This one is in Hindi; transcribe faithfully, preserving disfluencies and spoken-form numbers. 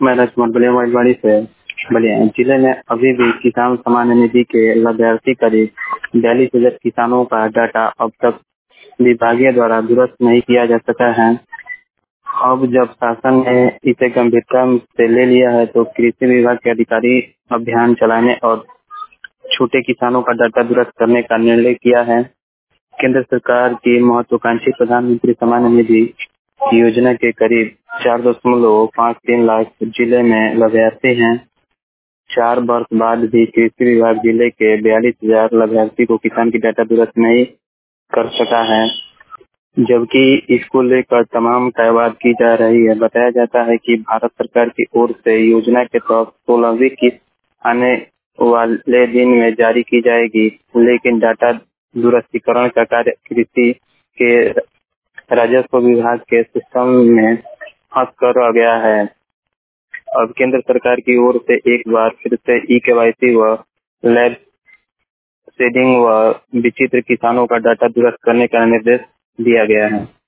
मैं राजकुमार बलिया मोबाइलवाड़ी से बलिया जिले में अभी भी किसान सम्मान निधि के लाभार्थी करीब बयालीस हजार किसानों का डाटा अब तक विभागीय द्वारा दुरुस्त नहीं किया जा सका है। अब जब शासन ने इसे गंभीरता से ले लिया है तो कृषि विभाग के अधिकारी अभियान चलाने और छोटे किसानों का डाटा दुरुस्त करने का निर्णय किया है। केंद्र सरकार की महत्वाकांक्षी प्रधानमंत्री सम्मान निधि योजना के करीब चार दशमलव पाँच तीन लाख जिले में लाभार्थी हैं। चार वर्ष बाद भी कृषि विभाग जिले के बयालीस हजार लाभार्थी को किसान की डाटा दुरुस्त नहीं कर सका है, जबकि इसको लेकर तमाम कार्यवाही की जा रही है। बताया जाता है कि भारत सरकार की ओर से योजना के तहत सोलहवीं किस्त आने वाले दिन में जारी की जाएगी, लेकिन डाटा दुरुस्तीकरण का कार्य कृषि के राजस्व विभाग के सिस्टम में फंस कर आ गया है। अब केंद्र सरकार की ओर से एक बार फिर से ई केवाईसी व लैब शेडिंग व विचित्र किसानों का डाटा दुरुस्त करने का निर्देश दिया गया है।